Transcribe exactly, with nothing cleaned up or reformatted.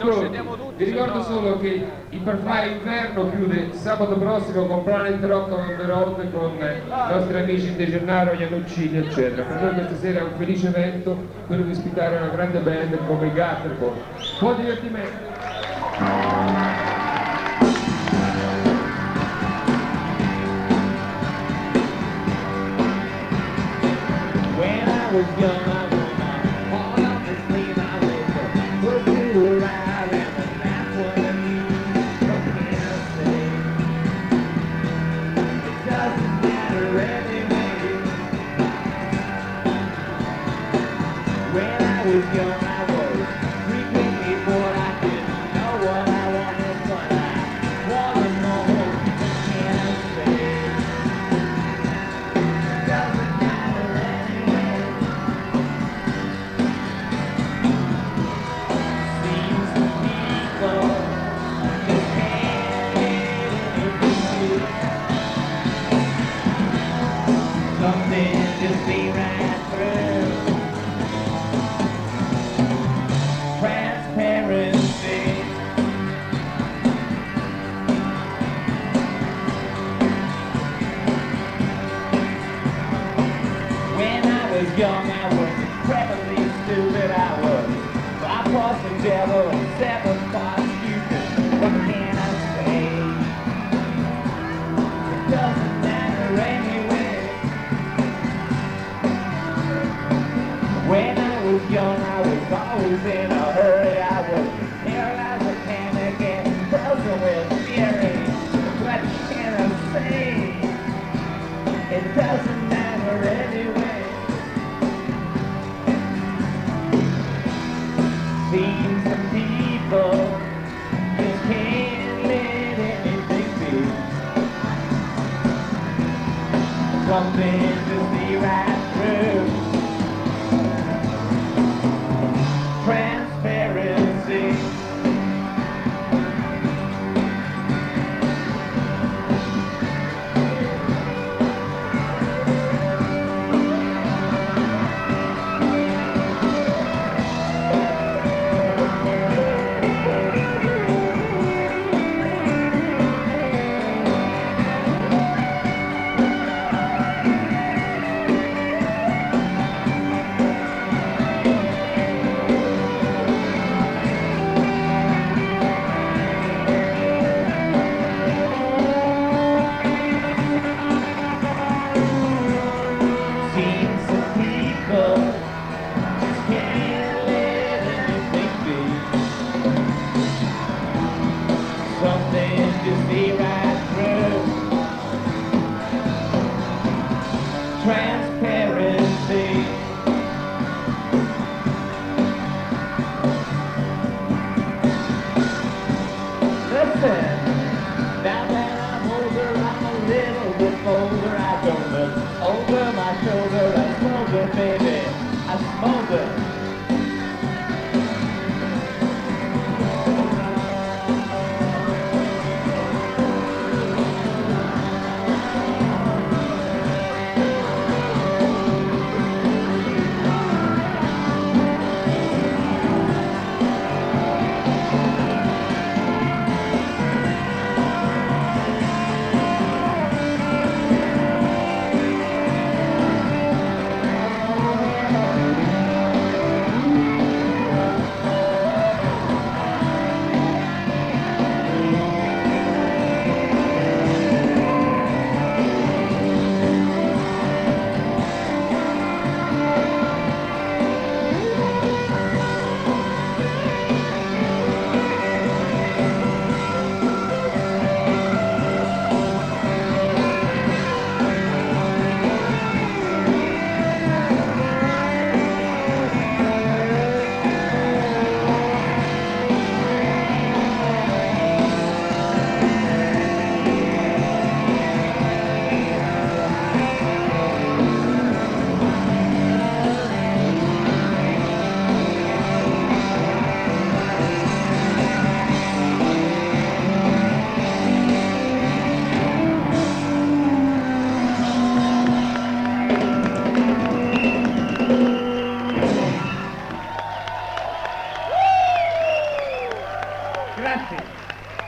pronti. Vi ricordo solo che il Perfare Inverno chiude sabato prossimo con Planet Rock on the Road con i nostri amici De Gennaro, Iannuccini eccetera. Per noi questa sera è un felice evento, quello di ospitare una grande band come i Gutterball. Buon divertimento! When I was young, I wanna all up the sleeve. I was a foot to ride, and that's what I need. What can I say? It doesn't matter anyway. When I was young, I was freaking before I didn't know what I wanted, but I wanna know. What can I say? It doesn't matter anyway. Seems to people just can't get anything. Something just be right through. Transparency. When I was young, I was incredibly stupid. I was five parts the devil and seven parts stupid. What can I say? It doesn't matter anyway. When I was young, I was always in a hurry. I was paralyzed with panic and frozen with fury. What can I say? It doesn't matter anyway. Seems some people just can't let anything be. Something just be right through. Transparency. Seems some people just can't let anything be. Something just be right through. Trans